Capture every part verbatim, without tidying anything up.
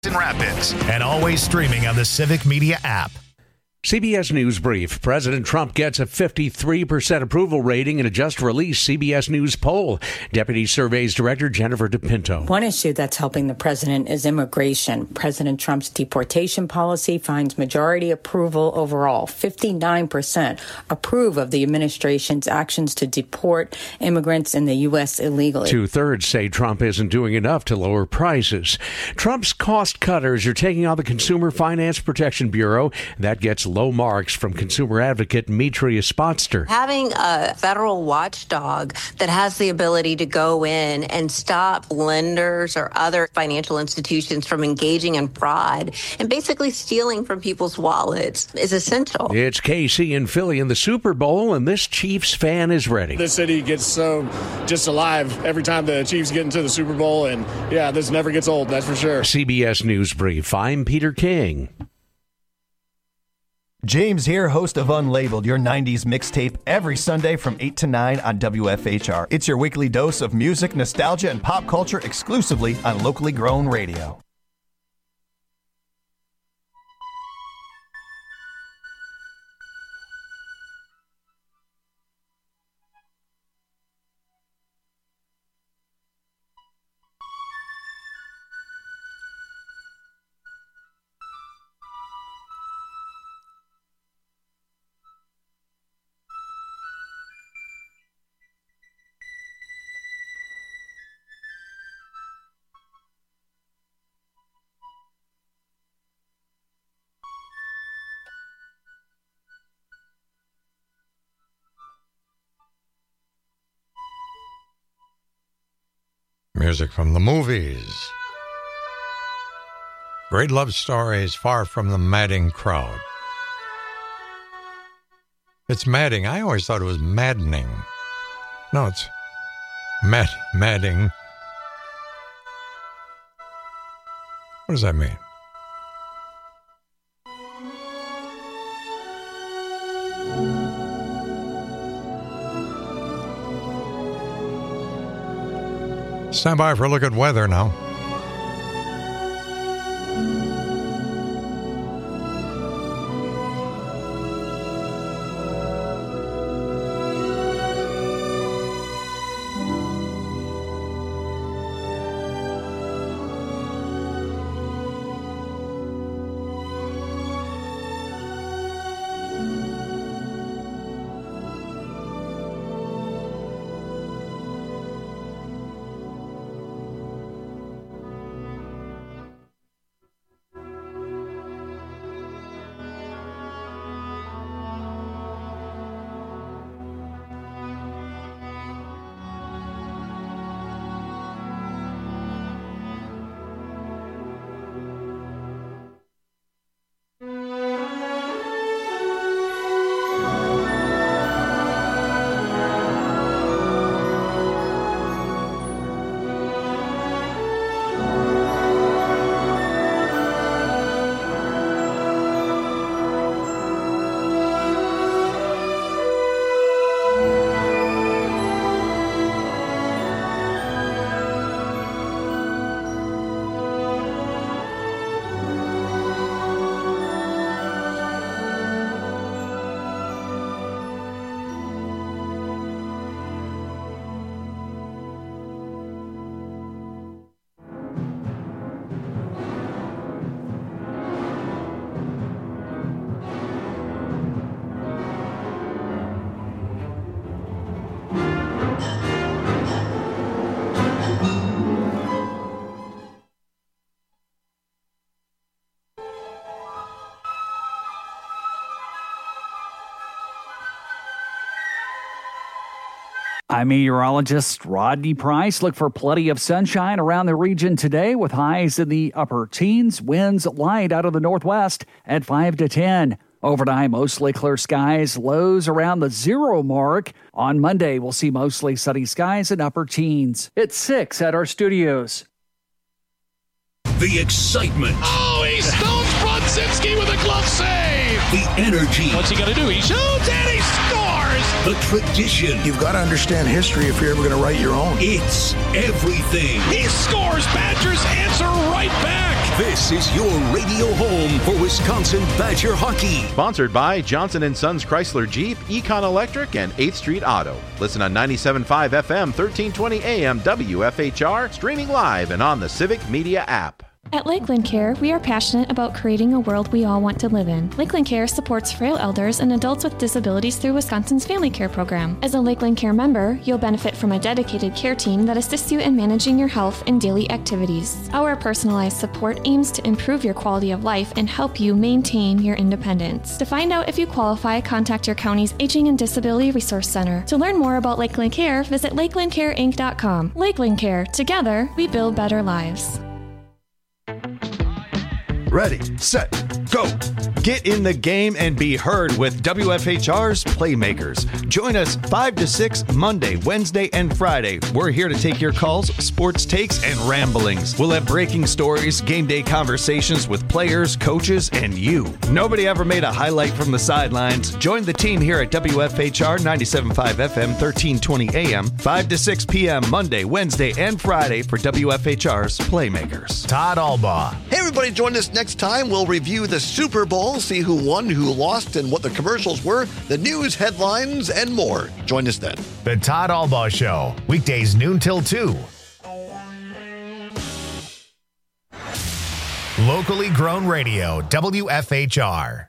in Rapids, and always streaming on the Civic Media app. C B S News Brief. President Trump gets a fifty-three percent approval rating in a just-released C B S News poll. Deputy Surveys Director Jennifer DePinto. One issue that's helping the president is immigration. President Trump's deportation policy finds majority approval overall. fifty-nine percent approve of the administration's actions to deport immigrants in the U S illegally. Two-thirds say Trump isn't doing enough to lower prices. Trump's cost cutters are taking on the Consumer Finance Protection Bureau. That gets low marks from consumer advocate Mitria Spotster. Having a federal watchdog that has the ability to go in and stop lenders or other financial institutions from engaging in fraud and basically stealing from people's wallets is essential. It's K C and Philly in the Super Bowl, and this Chiefs fan is ready. This city gets so just alive every time the Chiefs get into the Super Bowl, and yeah, this never gets old, that's for sure. C B S News Brief. I'm Peter King. James here, host of Unlabeled, your nineties mixtape, every Sunday from eight to nine on W F H R. It's your weekly dose of music, nostalgia, and pop culture exclusively on locally grown radio. Music from the movies. Great love stories far from the madding crowd. It's madding. I always thought it was maddening. No, it's mad, madding. What does that mean? Stand by for a look at weather now. I'm meteorologist Rodney Price. Look for plenty of sunshine around the region today with highs in the upper teens, winds light out of the northwest at five to ten. Overnight, mostly clear skies, lows around the zero mark. On Monday, we'll see mostly sunny skies and upper teens. It's six at our studios. The excitement. Oh, he stones Brodzinski with a glove save. The energy. What's he going to do? He shoots and he scores. The tradition. You've got to understand history if you're ever going to write your own. It's everything. He scores. Badgers answer right back. This is your radio home for Wisconsin Badger hockey. Sponsored by Johnson and Sons Chrysler Jeep, Econ Electric, and eighth Street Auto. Listen on ninety-seven point five F M, thirteen twenty A M W F H R, streaming live and on the Civic Media app. At Lakeland Care, we are passionate about creating a world we all want to live in. Lakeland Care supports frail elders and adults with disabilities through Wisconsin's Family Care Program. As a Lakeland Care member, you'll benefit from a dedicated care team that assists you in managing your health and daily activities. Our personalized support aims to improve your quality of life and help you maintain your independence. To find out if you qualify, contact your county's Aging and Disability Resource Center. To learn more about Lakeland Care, visit lakeland care inc dot com. Lakeland Care. Together, we build better lives. Ready, set, go. Get in the game and be heard with W F H R's Playmakers. Join us five to six Monday, Wednesday, and Friday. We're here to take your calls, sports takes, and ramblings. We'll have breaking stories, game day conversations with players, coaches, and you. Nobody ever made a highlight from the sidelines. Join the team here at W F H R ninety-seven point five F M, thirteen twenty A M, five to six P M Monday, Wednesday, and Friday for W F H R's Playmakers. Todd Albaugh. Hey, everybody, join us next time. We'll review the Super Bowl, see who won, who lost, and what the commercials were, the news, headlines, and more. Join us then. The Todd Albaugh Show, weekdays noon till two. Locally grown radio, W F H R.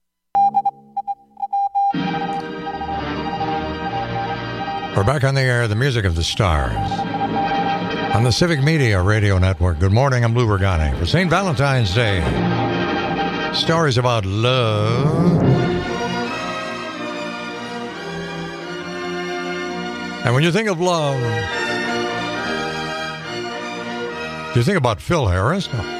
We're back on the air, the music of the stars. On the Civic Media Radio Network. Good morning, I'm Lou Regani. For Saint Valentine's Day, stories about love. And when you think of love, do you think about Phil Harris? No.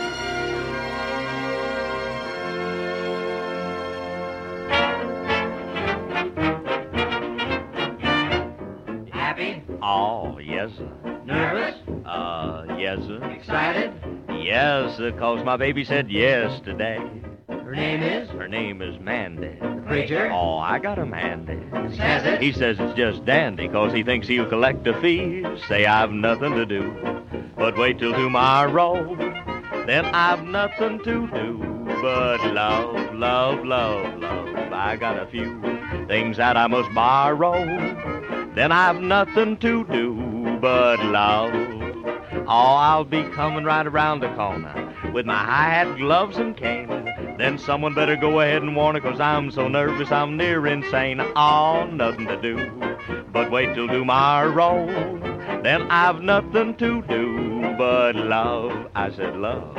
Happy? Oh, yes, sir. Nervous? Uh, yes, sir. Excited? Yes, sir, cause my baby said yes today. Her name is? Her name is Mandy. The preacher? Oh, I got him handy. Says it? He says it's just dandy, cause he thinks he'll collect a fee. Say I've nothing to do, but wait till tomorrow. Then I've nothing to do but love, love, love, love. I got a few things that I must borrow. Then I've nothing to do but love. Oh, I'll be coming right around the corner with my hi-hat, gloves, and cane. Then someone better go ahead and warn her, cause I'm so nervous I'm near insane. Oh, nothing to do but wait till tomorrow. Then I've nothing to do but love. I said love.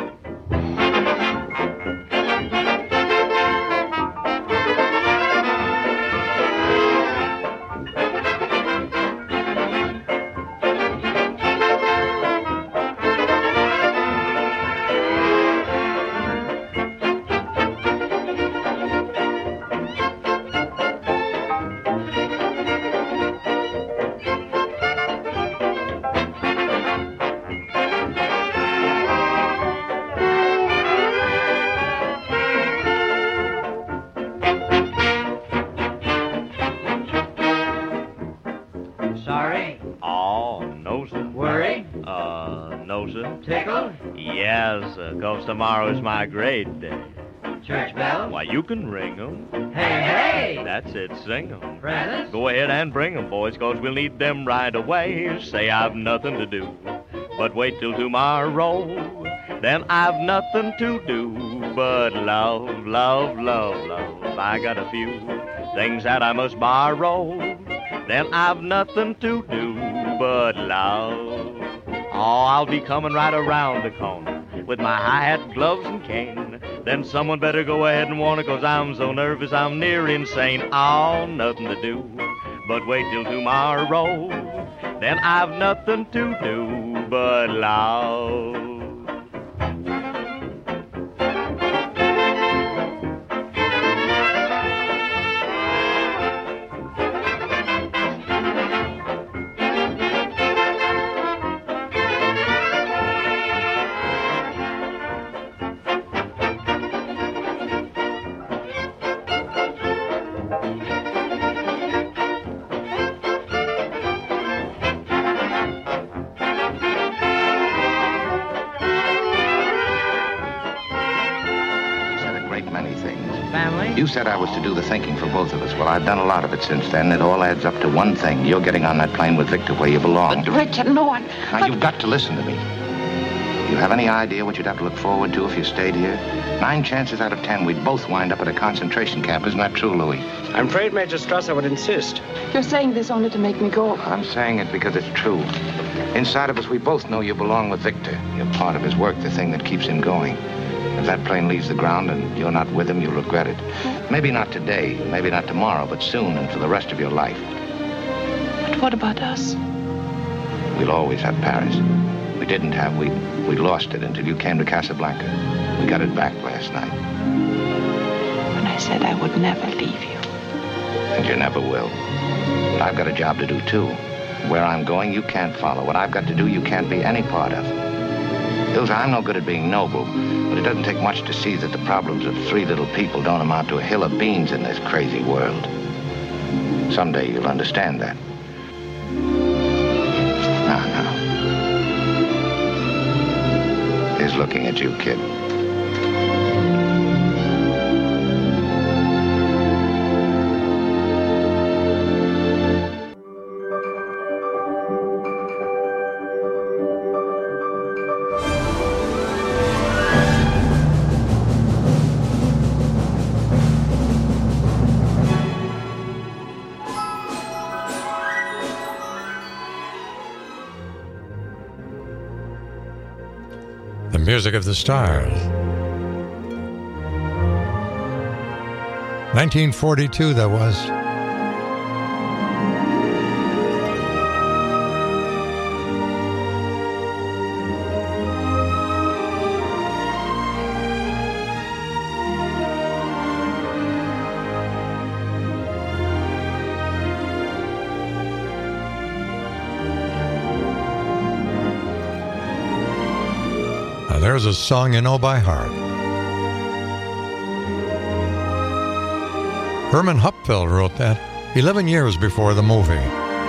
Tomorrow's my grade day. Church bells? Why, you can ring them. Hey, hey! That's it, sing them. Presents? Go ahead and bring them, boys, cause we'll need them right away. Say I've nothing to do, but wait till tomorrow. Then I've nothing to do but love, love, love, love. I got a few things that I must borrow. Then I've nothing to do but love. Oh, I'll be coming right around the corner with my hi-hat, gloves, and cane. Then someone better go ahead and warn her, cause I'm so nervous I'm near insane. Oh, nothing to do but wait till tomorrow. Then I've nothing to do but love. many things. Family? You said I was to do the thinking for both of us. Well, I've done a lot of it since then. It all adds up to one thing. You're getting on that plane with Victor where you belong. But, Richard, no, I'm... Now, you've got to listen to me. You have any idea what you'd have to look forward to if you stayed here? Nine chances out of ten, we'd both wind up at a concentration camp. Isn't that true, Louis? I'm afraid Major Strasser would insist. You're saying this only to make me go. I'm saying it because it's true. Inside of us, we both know you belong with Victor. You're part of his work, the thing that keeps him going. If that plane leaves the ground and you're not with him, you'll regret it. Maybe not today, maybe not tomorrow, but soon and for the rest of your life. But what about us? We'll always have Paris. We didn't have, we, we lost it until you came to Casablanca. We got it back last night. When I said I would never leave you. And you never will. But I've got a job to do, too. Where I'm going, you can't follow. What I've got to do, you can't be any part of. Ilsa, I'm no good at being noble, but it doesn't take much to see that the problems of three little people don't amount to a hill of beans in this crazy world. Someday you'll understand that. Now, now. He's looking at you, kid. Music of the Stars. nineteen forty-two, that was. There's a song you know by heart. Herman Hupfeld wrote that eleven years before the movie.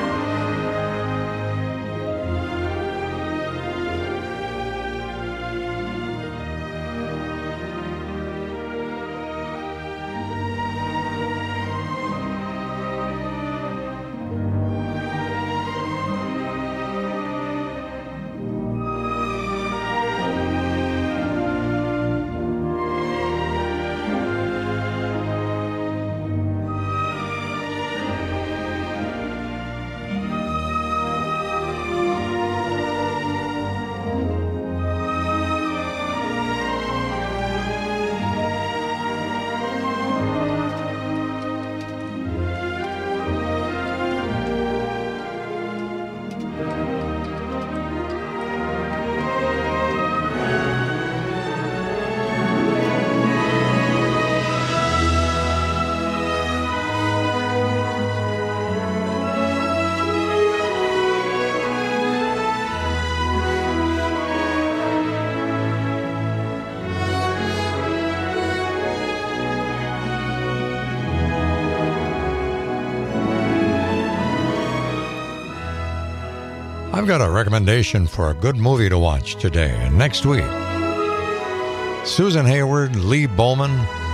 I've got a recommendation for a good movie to watch today and next week. Susan Hayward, Lee Bowman,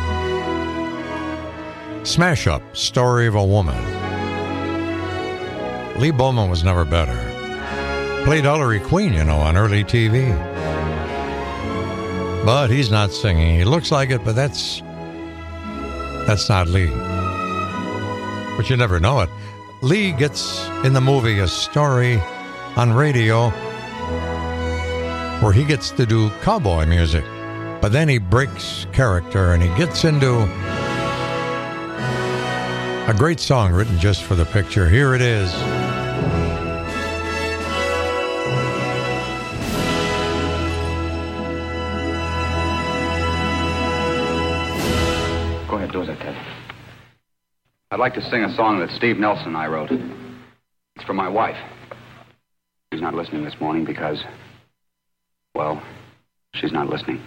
Smash Up, Story of a Woman. Lee Bowman was never better. Played Ellery Queen, you know, on early T V. But he's not singing. He looks like it, but that's that's not Lee. But you never know it. Lee gets in the movie a story on radio where he gets to do cowboy music, but then he breaks character and he gets into a great song written just for the picture. Here it is. Go ahead, do as I tell you. I'd like to sing a song that Steve Nelson and I wrote. It's for my wife. She's not listening this morning because, well, she's not listening.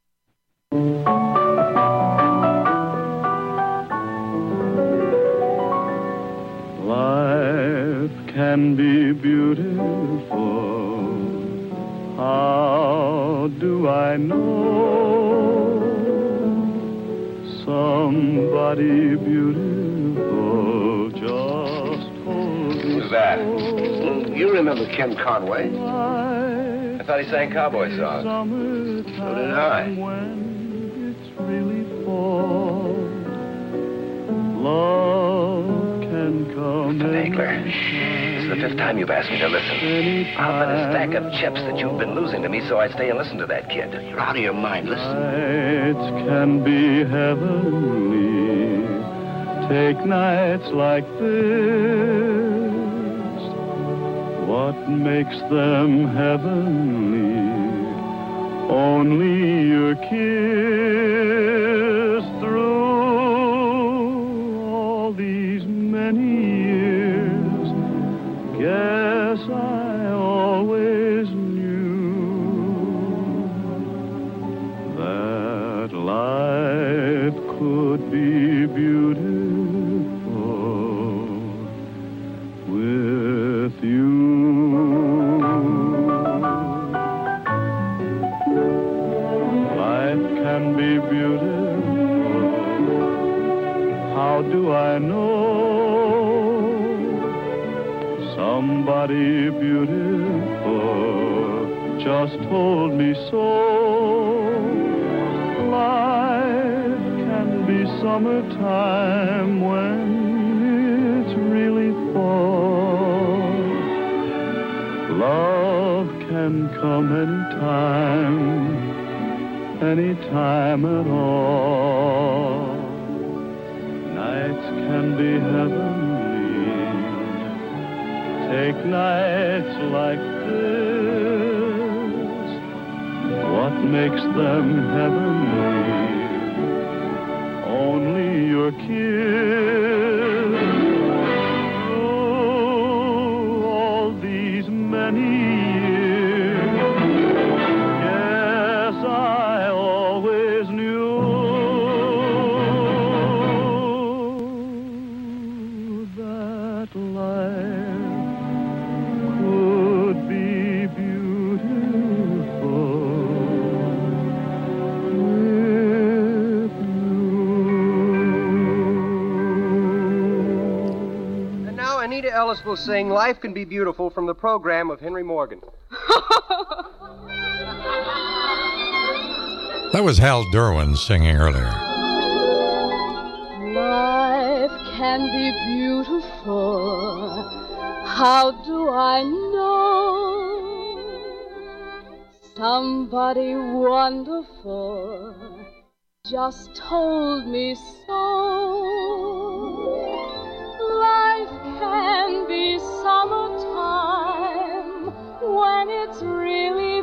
Life can be beautiful. How do I know? Somebody beautiful just hold me. Who's that? Mm, you remember Ken Conway? I thought he sang cowboy songs. So did I. Love can come. Nagler, this is the fifth time you've asked me to listen. I'll bet a stack of chips that you've been losing to me, so I stay and listen to that kid. You're out of your mind. Listen. Nights can be heavenly. Take nights like this. What makes them heavenly? Only your kiss. Through all these many years, guess I always knew that life could be beautiful with you. Life can be beautiful. How do I know? Somebody beautiful just told me so. Life can be summertime when it's really fall. Love can come anytime, anytime at all. Nights can be heavenly. Take nights like this. What makes them heavenly? Only your kiss. Through all these many years, yes, I always knew that life could be beautiful with you. And now Anita Ellis will sing Life Can Be Beautiful from the program of Henry Morgan. That was Hal Derwin singing earlier. Life can be beautiful. How do I know? Somebody wonderful just told me so. Life can be summertime when it's really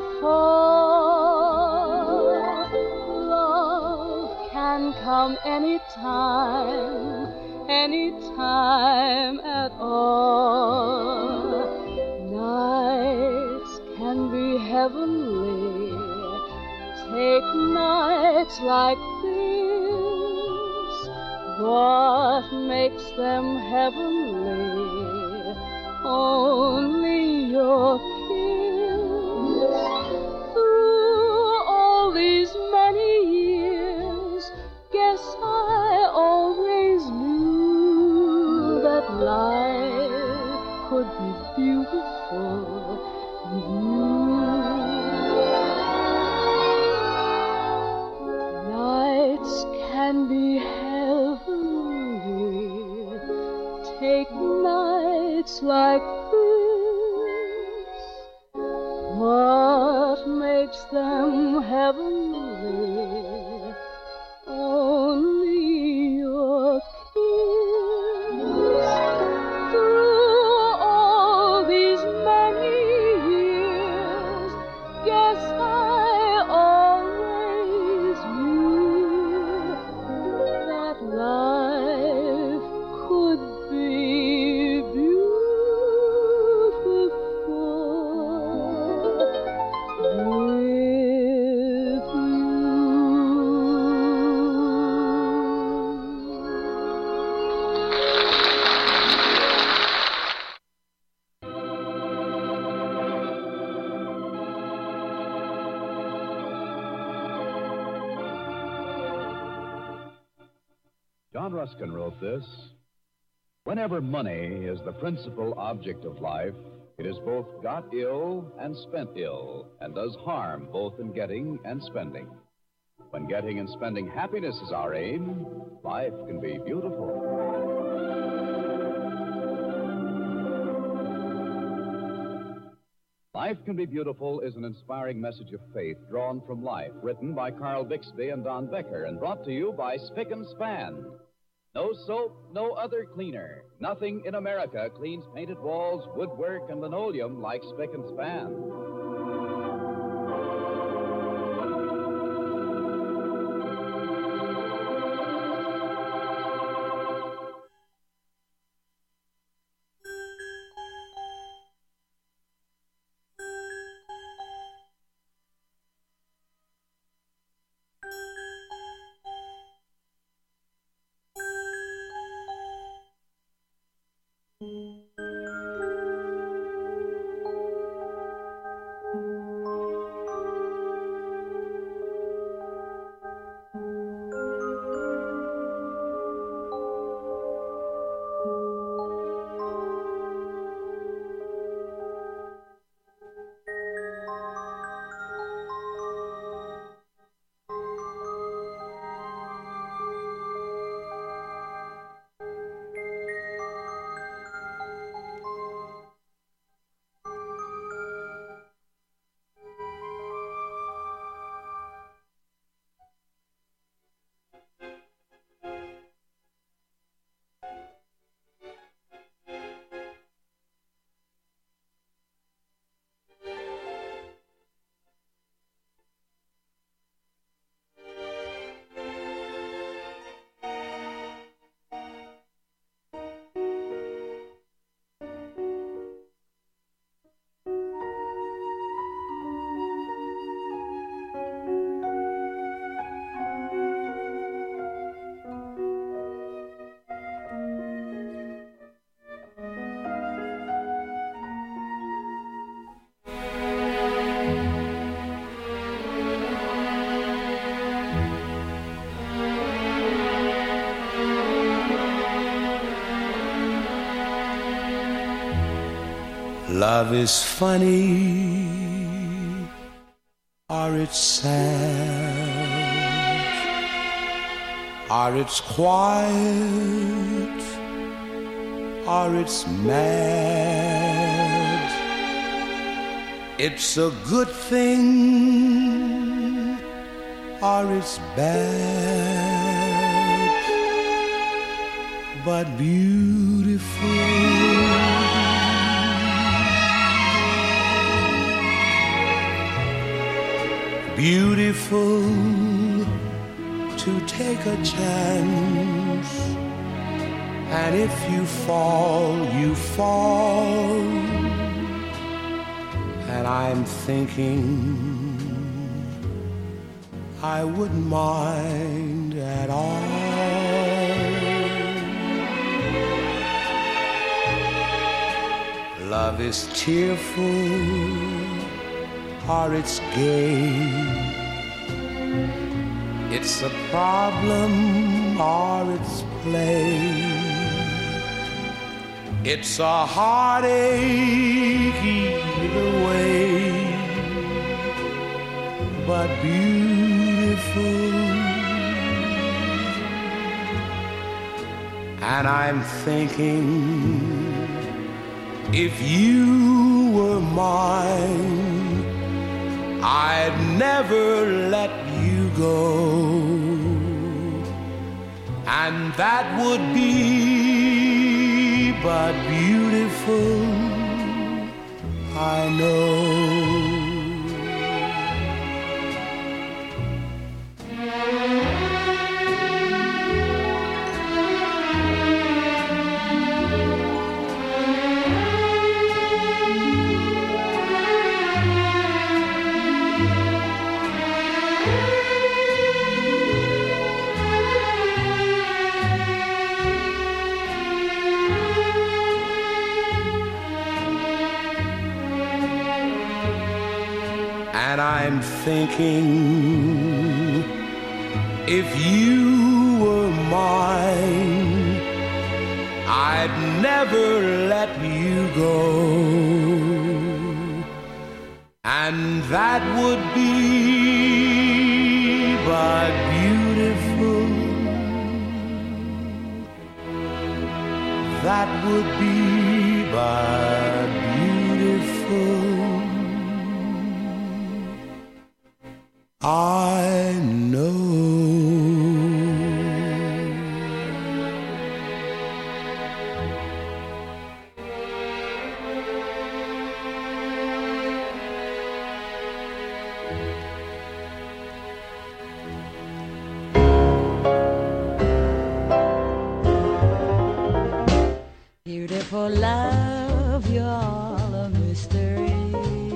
fall. Love can come anytime, anytime at all. Nights can be heavenly. Take nights like this. What makes them heavenly? Only your kiss. Through all these many years, guess I always knew that life could be beautiful with you. Nights can be heavenly. Take nights like this. John Ruskin wrote this. Whenever money is the principal object of life, it is both got ill and spent ill, and does harm both in getting and spending. When getting and spending happiness is our aim, life can be beautiful. Life Can Be Beautiful is an inspiring message of faith drawn from life, written by Carl Bixby and Don Becker, and brought to you by Spick and Span. No soap, no other cleaner. Nothing in America cleans painted walls, woodwork, and linoleum like Spick and Span. Love is funny, or it's sad, or it's quiet, or it's mad. It's a good thing, or it's bad, but beautiful. Beautiful to take a chance, and if you fall, you fall. And I'm thinking I wouldn't mind at all. Love is tearful, or it's gay. It's a problem, or it's play. It's a heartache either way, but beautiful. And I'm thinking, if you were mine, I'd never let you go, and that would be but beautiful, I know. And I'm thinking, If you were mine, I'd never let you go. And that would be but beautiful. That would be but beautiful. I know. Beautiful love, you're all a mystery.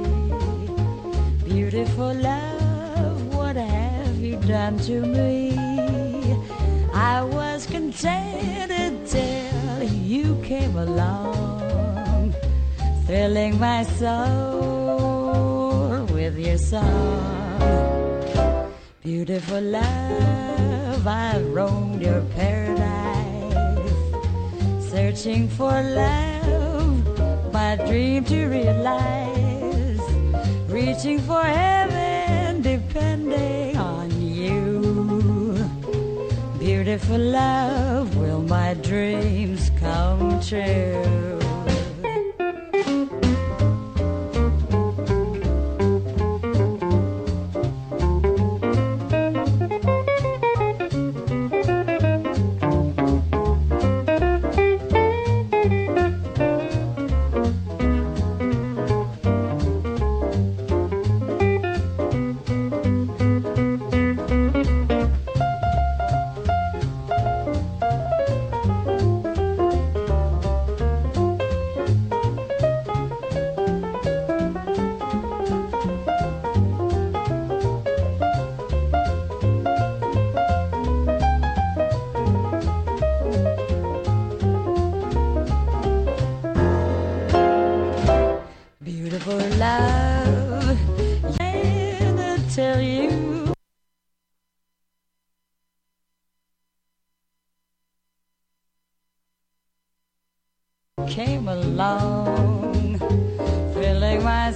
Beautiful love, what have you done to me? I was contented till you came along, thrilling my soul with your song. Beautiful love, I've roamed your paradise, searching for love, my dream to realize, reaching for heaven, depending on you. Beautiful love, will my dreams come true? Came along, filling my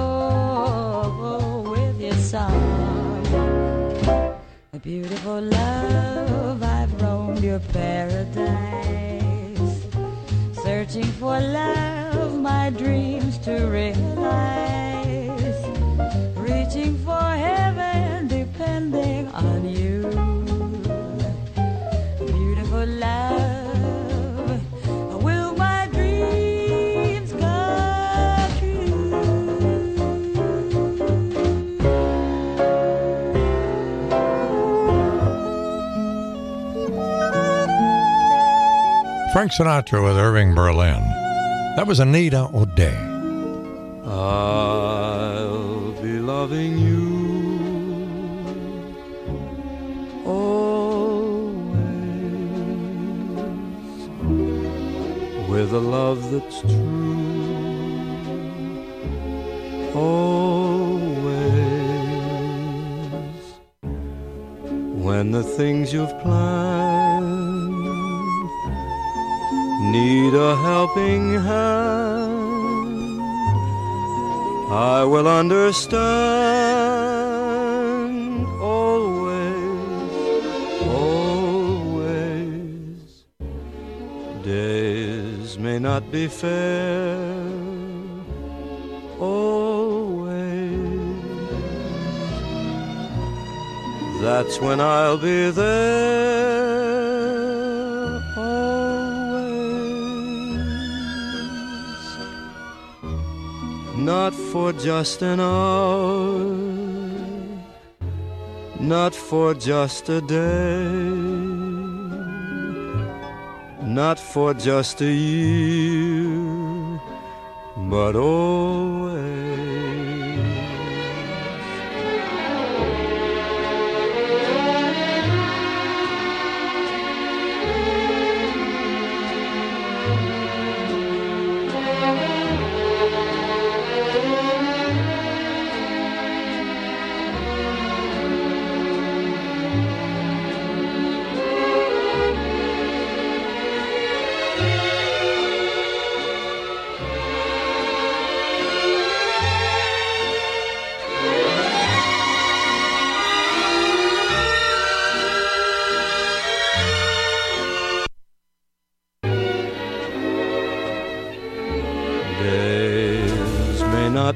soul with your song. A beautiful love, I've roamed your paradise, searching for love, my dreams to realize, reaching for heaven, depending on you. Beautiful love, Frank Sinatra with Irving Berlin. That was Anita O'Day. I'll be loving you always, with a love that's true, always. When the things you've planned need a helping hand, I will understand always, always. Days may not be fair, always. That's when I'll be there. Not for just an hour, not for just a day, not for just a year, but always.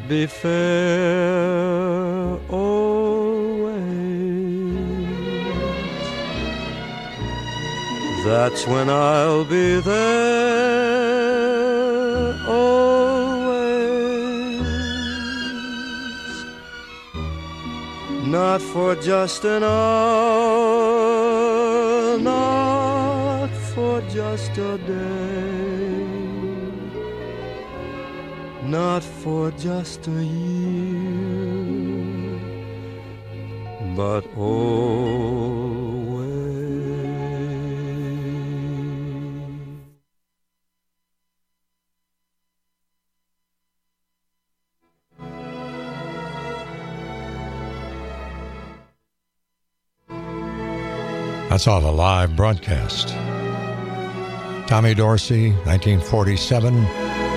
be fair always. That's when I'll be there always. Not for just an hour, not for just a day, not for just a year, but always. That's all a live broadcast. Tommy Dorsey, nineteen forty-seven.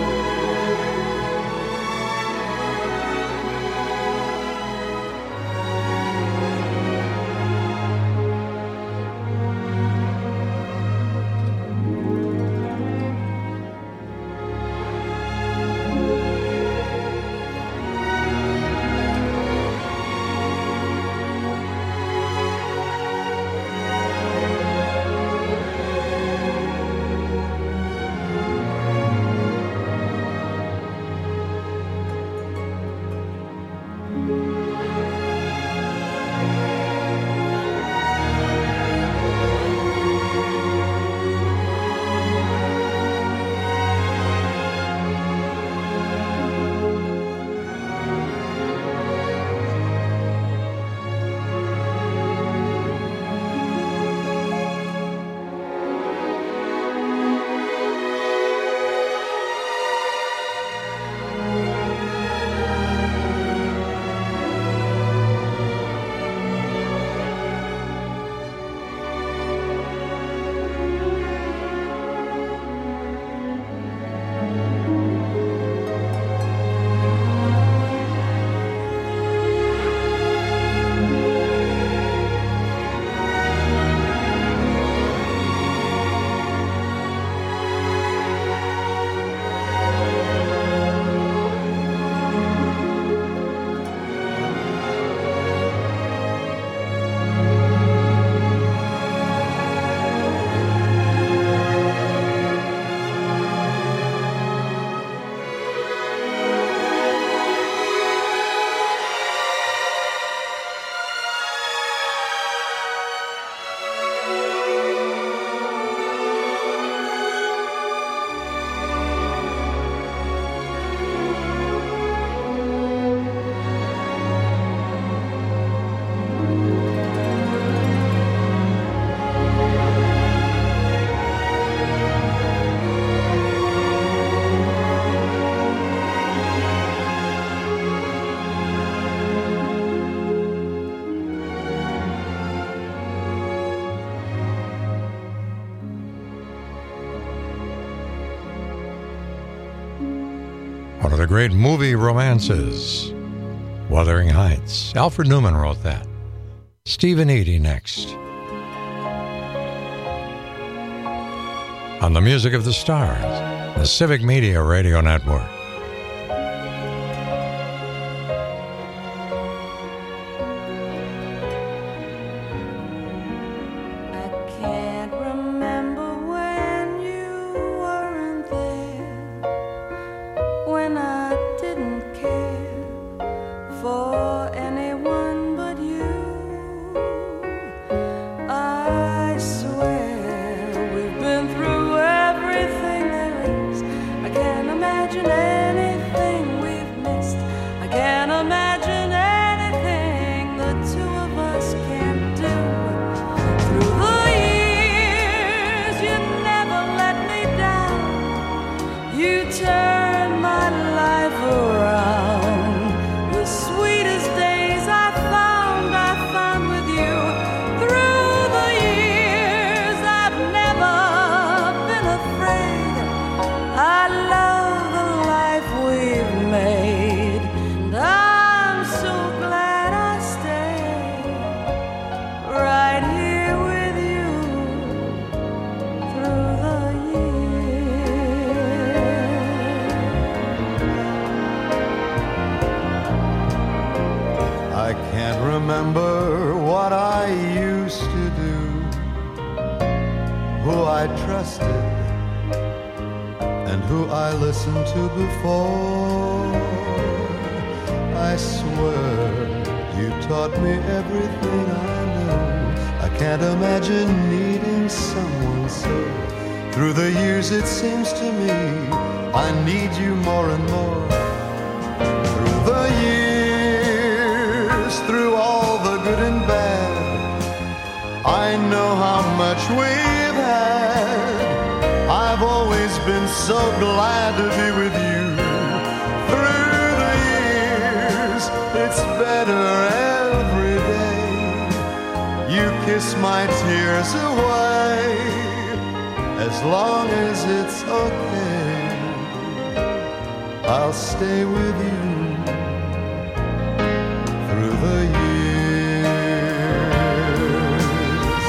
One of the great movie romances, Wuthering Heights. Alfred Newman wrote that. Stephen Eady next. On the Music of the Stars, the Civic Media Radio Network. Imagine do, who I trusted and who I listened to before. I swear you taught me everything I know. I can't imagine needing someone so. Through the years it seems to me I need you more and more. Through the years, through all the good and bad, I know how much we've had. I've always been so glad to be with you. Through the years, it's better every day. You kiss my tears away. As long as it's okay, I'll stay with you through the years.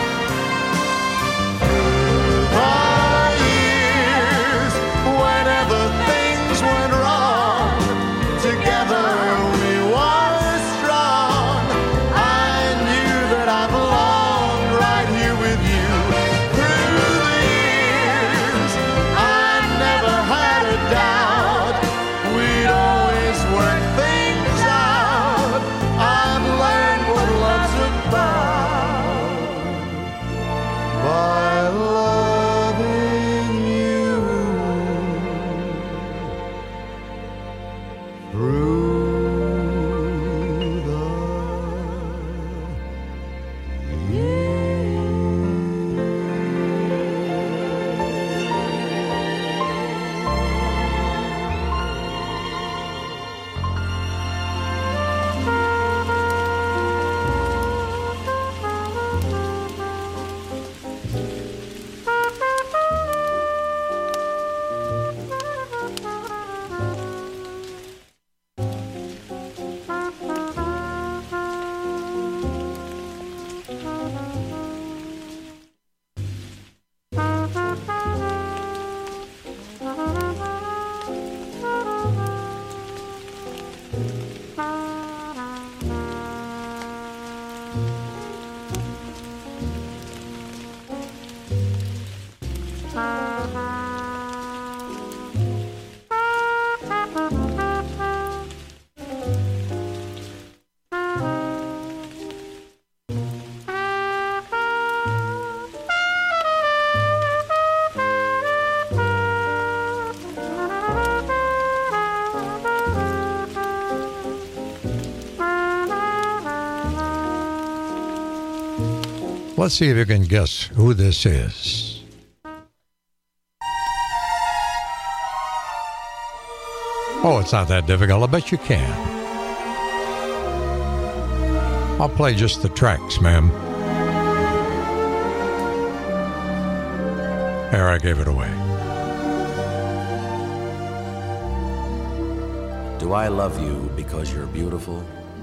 Through the years, whenever things went wrong, together we were strong. I knew that I belonged right here with you. Through the years, I never had a doubt. We'd always work things out. I've learned what love's about by loving you through the Let's see if you can guess who this is. Oh, it's not that difficult. I bet you can. I'll play just the tracks, ma'am. There, I gave it away. Do I love you because you're beautiful?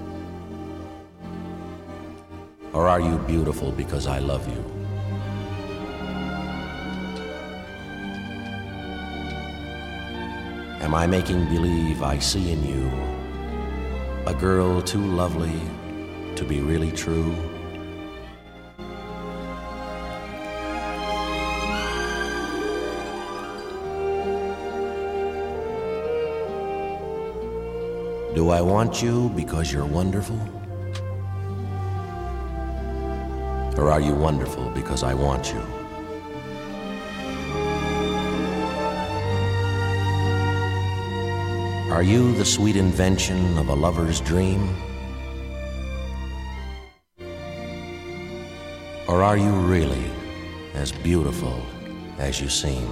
Or are you beautiful because I love you? Am I making believe I see in you a girl too lovely to be really true? Do I want you because you're wonderful? Or are you wonderful because I want you? Are you the sweet invention of a lover's dream? Or are you really as beautiful as you seem?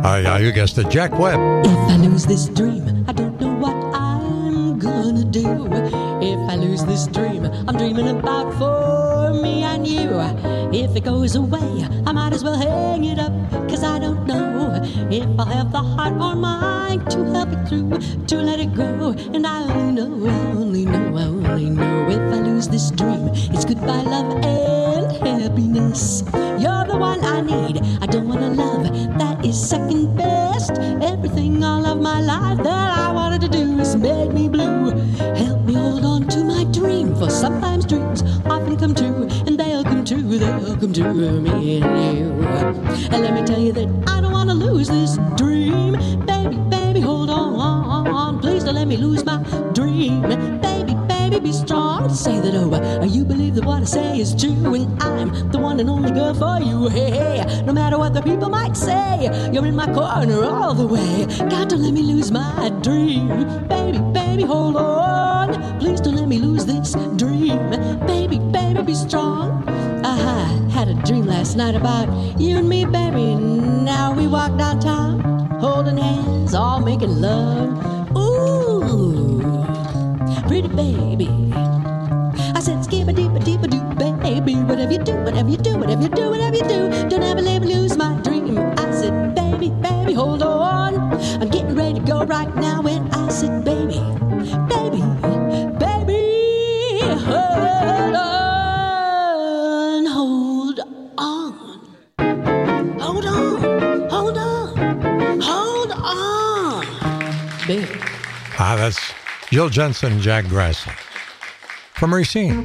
Uh, yeah, you guessed it, Jack Webb. If I lose this dream, I don't know what I'm gonna do. If I lose this dream, I'm dreaming about for me and you. If it goes away, I might as well hang it up, cause I don't know if I'll have the heart or mind to help it through, to let it go. And I only know, I only know, I only know if I lose this dream, it's goodbye love and happiness. You're the one I need, I don't want a love that is second best. Everything all of my life that I wanted to do is make me blue. Help me hold on to my dream, for sometimes dreams often come true, and they'll come true, they'll come true, me and you. And let me tell you that I don't want to lose this dream. Baby, baby, hold on, please don't let me lose my dream. Baby, baby, be strong, say that over. You believe that what I say is true, and I'm the one and only girl for you. Hey, hey, no matter what the people might say, you're in my corner all the way. God, don't let me lose my dream. Baby, baby, hold on, please don't let me lose this dream. Baby, baby, be strong. I had a dream last night about you and me, baby. Now we walk downtown, holding hands, all making love. Ooh, pretty baby. I said, skip a deep a deep a doo, baby. Whatever you do, whatever you do, whatever you do, whatever you do, don't ever let me lose my dream. I said, baby, baby, hold on, I'm getting ready to go right now. And I said, baby, baby, baby, hold on, hold on, hold on, hold on, hold on, baby. Ah, that's Jill Jensen, Jack Grassley. From Racine.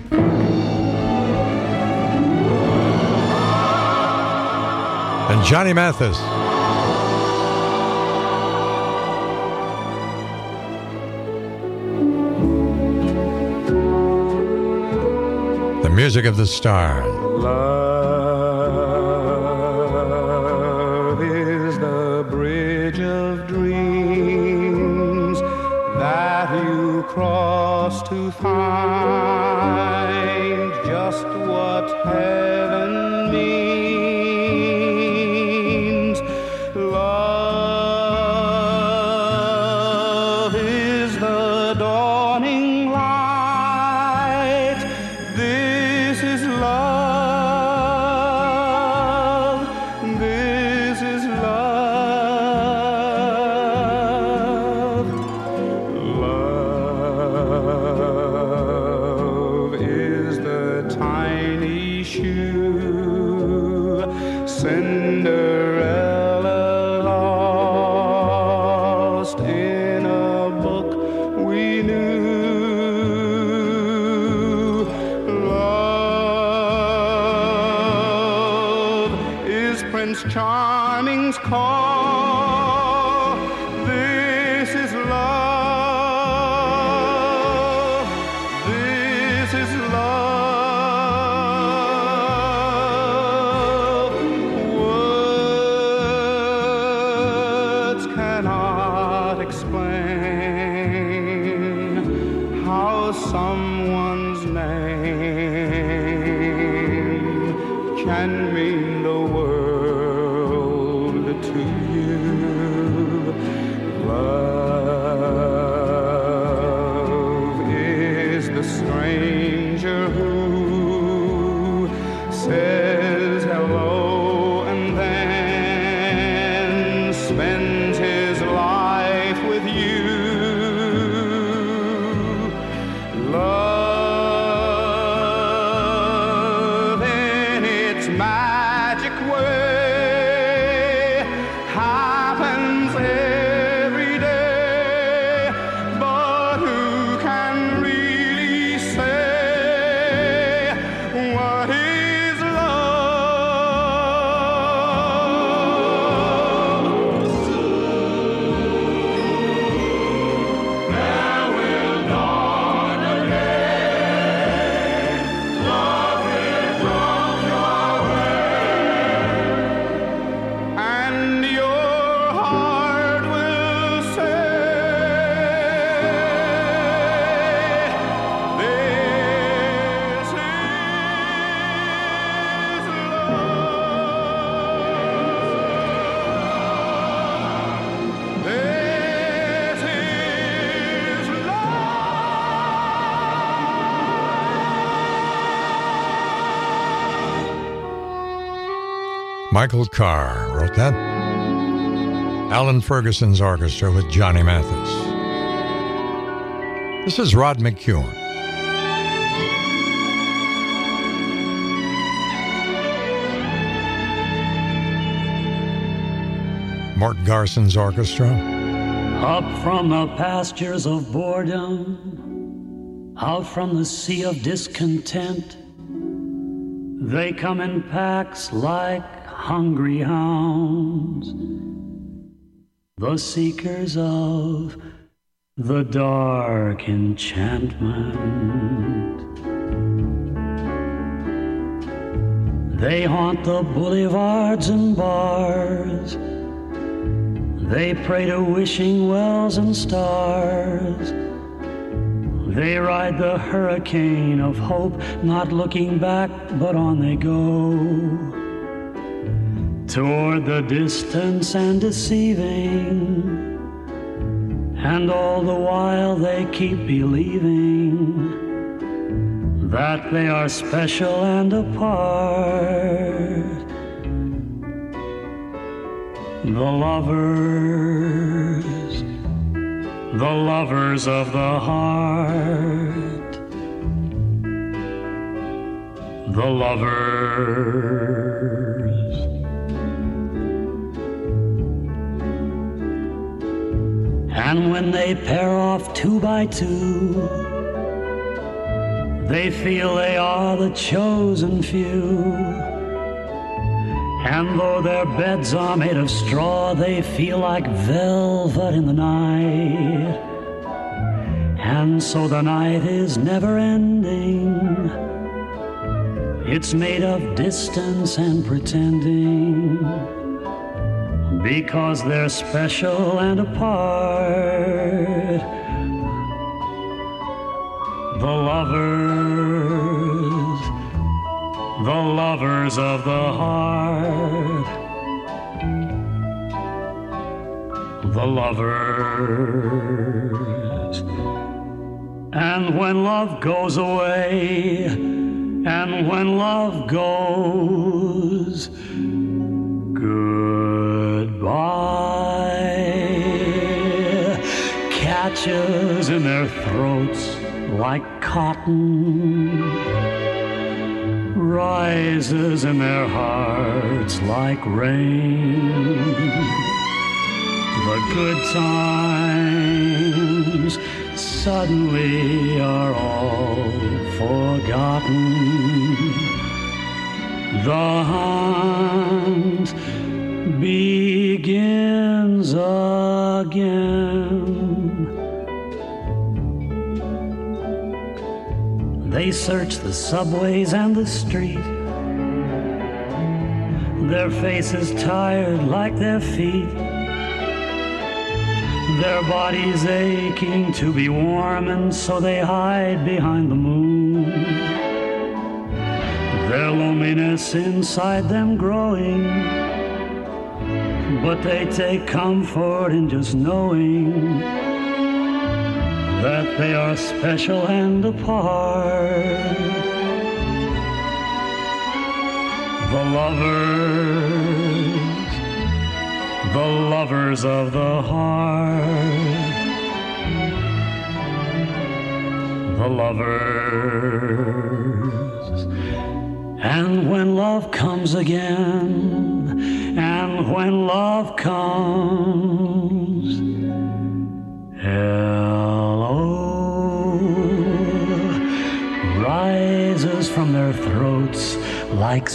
And Johnny Mathis. The music of the stars. Love is the bridge of dreams that you cross to find just what heaven means. Love is the dawning light. This is love. This is love. Love is the tiny shoe Cinderella lost in a book we knew. Love is Prince Charming's call. This is love. This is love. Words cannot explain how someone's name can mean the world to you. Love is the stranger who says hello and then spends his life with you. Love in its magic word Michael Carr wrote that. Alan Ferguson's orchestra with Johnny Mathis. This is Rod McEwen. Mort Garson's orchestra. Up from the pastures of boredom, out from the sea of discontent, they come in packs like hungry hounds, the seekers of the dark enchantment. They haunt the boulevards and bars, they pray to wishing wells and stars. They ride the hurricane of hope, not looking back, but on they go. Toward the distance and deceiving, and all the while they keep believing that they are special and apart. The lovers, the lovers of the heart, the lovers. And when they pair off two by two, they feel they are the chosen few. And though their beds are made of straw, they feel like velvet in the night. And so the night is never ending. It's made of distance and pretending, because they're special and apart. The lovers, the lovers of the heart, the lovers. And when love goes away, and when love goes goodbye, catches in their throats like cotton, rises in their hearts like rain. The good times suddenly are all forgotten. The hunt begins again. They search the subways and the street, their faces tired like their feet, their bodies aching to be warm, and so they hide behind the moon. Their loneliness inside them growing, but they take comfort in just knowing that they are special and apart. The lovers, the lovers of the heart, the lovers. And when love comes again, and when love comes, hello rises from their throats like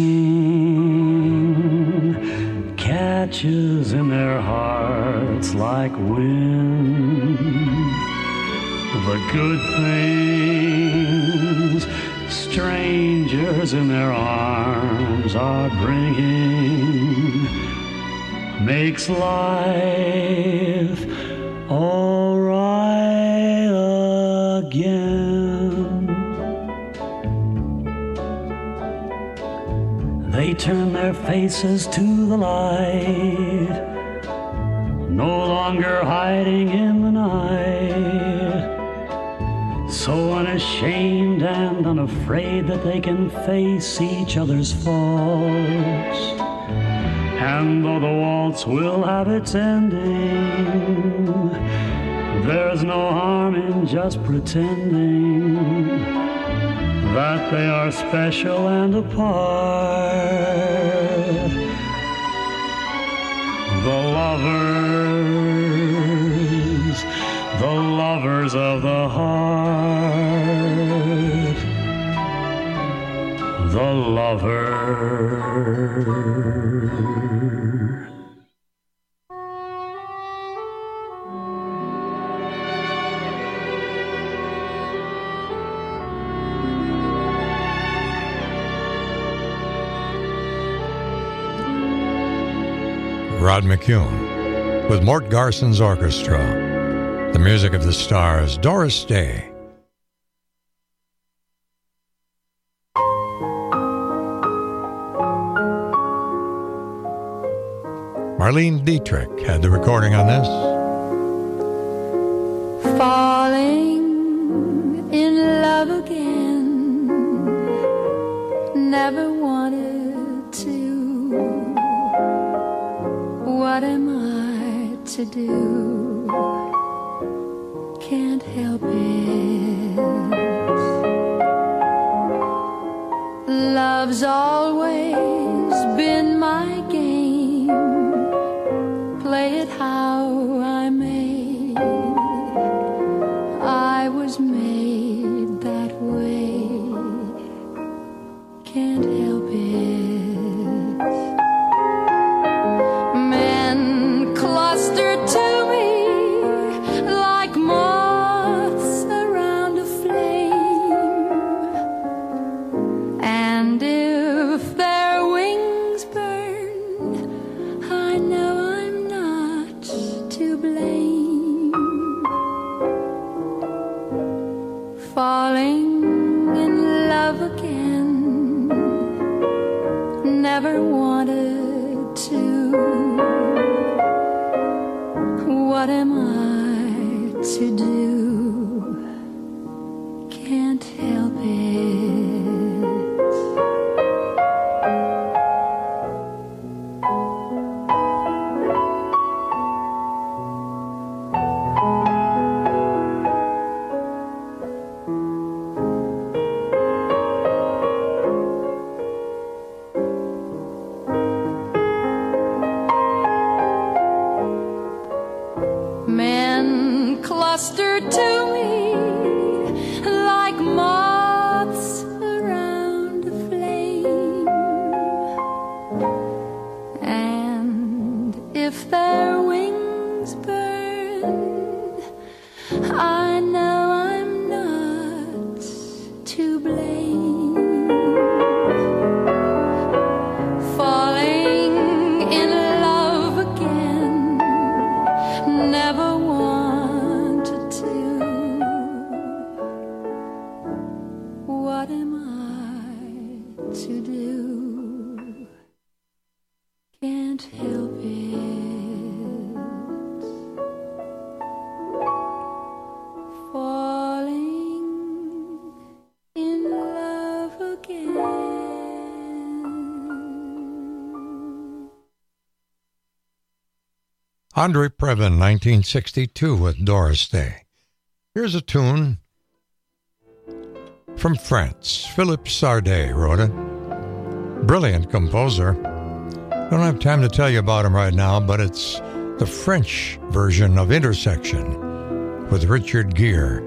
singing, catches in their hearts like wind. The good things strangers in their arms are bringing makes life all right again. They turn their faces to the light, no longer hiding in the night, so unashamed and unafraid that they can face each other's faults. And though the waltz will have its ending, there's no harm in just pretending that they are special and apart. The lovers, the lovers of the heart, the lovers. Rod McCune with Mort Garson's orchestra. The music of the stars, Doris Day. Marlene Dietrich had the recording on this. Falling in love again, never wanted to. What am I to do? Can't help it. Love's always been my game. Play it how I may. I was made that way. Can't help it. Men clustered to me like moths around a flame. And if their wings burn, I know I'm not to blame. Falling in love again, never wanted to. What am I to do? Can't help it. Men clustered to me like moths around a flame. And if their wings burn, I know I'm not to blame. Falling in love again, never wanted to. What am I to do? Can't help it. Falling in love again. Andre Previn, nineteen sixty-two, with Doris Day. Here's a tune from France. Philippe Sardé wrote it. Brilliant composer. Don't have time to tell you about him right now, but it's the French version of Intersection with Richard Gere.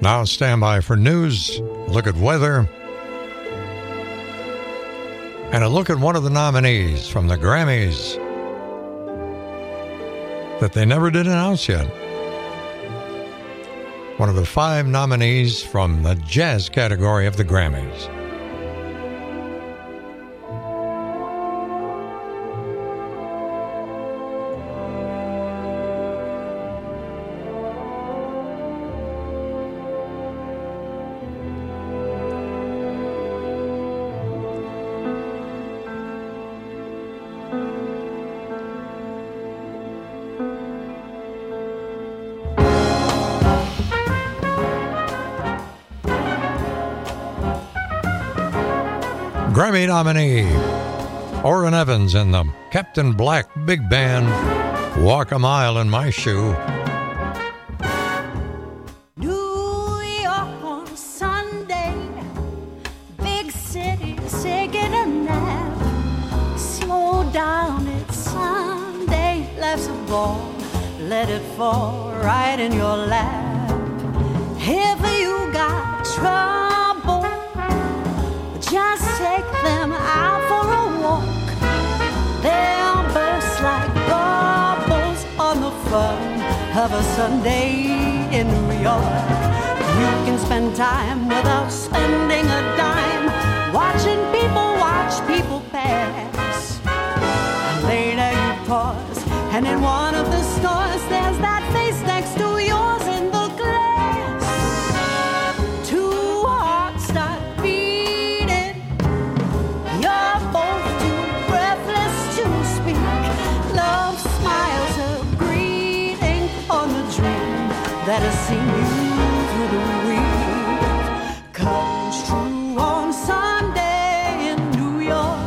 Now stand by for news, look at weather, and a look at one of the nominees from the Grammys that they never did announce yet. One of the five nominees from the jazz category of the Grammys. Grammy nominee Orrin Evans and the Captain Black Big Band, Walk a Mile in My Shoe. New York on Sunday, big city taking a nap. Slow down, it's Sunday, life's a ball, let it fall right in your lap. If you got trouble, just take them out for a walk. They'll burst like bubbles on the fun of a Sunday in New York. You can spend time without spending a dime, watching people watch people pass. And later you pause, and in one of the stores there's that face next to yours in the glass. Two hearts start beating, you're both too breathless to speak. Love smiles a greeting on the dream that has seen you through the week. Comes true on Sunday in New York.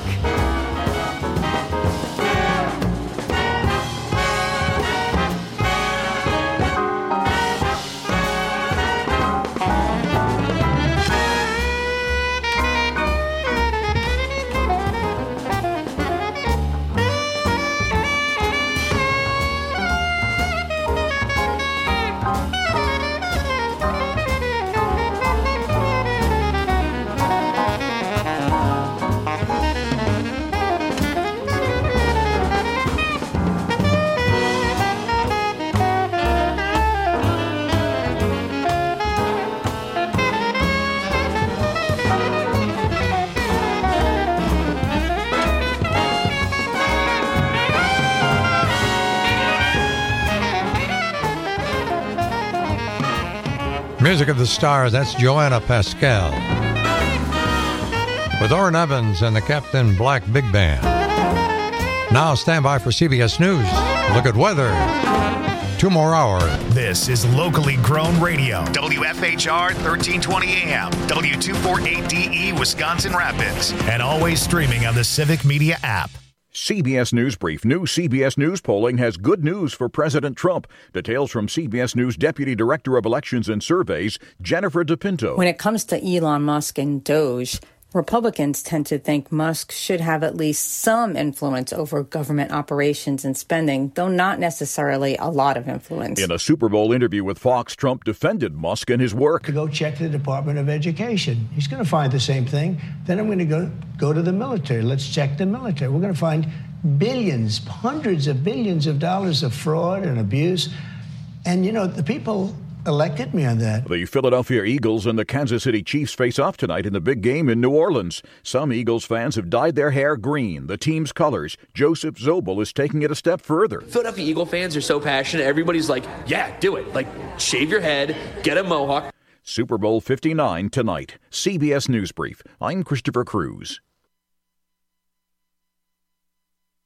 Music of the Stars, that's Joanna Pascal. With Orrin Evans and the Captain Black Big Band. Now stand by for C B S News. Look at weather. Two more hours. This is locally grown radio. W F H R thirteen twenty A M, W two forty-eight D E, Wisconsin Rapids. And always streaming on the Civic Media app. C B S News Brief. New C B S News polling has good news for President Trump. Details from C B S News Deputy Director of Elections and Surveys, Jennifer DePinto. When it comes to Elon Musk and Doge, Republicans tend to think Musk should have at least some influence over government operations and spending, though not necessarily a lot of influence. In a Super Bowl interview with Fox, Trump defended Musk and his work. To go check the Department of Education. He's going to find the same thing. Then I'm going to go go to the military. Let's check the military. We're going to find billions, hundreds of billions of dollars of fraud and abuse. And, you know, the people elected me on that. The Philadelphia Eagles and the Kansas City Chiefs face off tonight in the big game in New Orleans. Some Eagles fans have dyed their hair green, the team's colors. Joseph Zobel is taking it a step further. Philadelphia Eagle fans are so passionate. Everybody's like, yeah, do it. Like, shave your head, get a mohawk. Super Bowl fifty-nine tonight. C B S News Brief. I'm Christopher Cruz.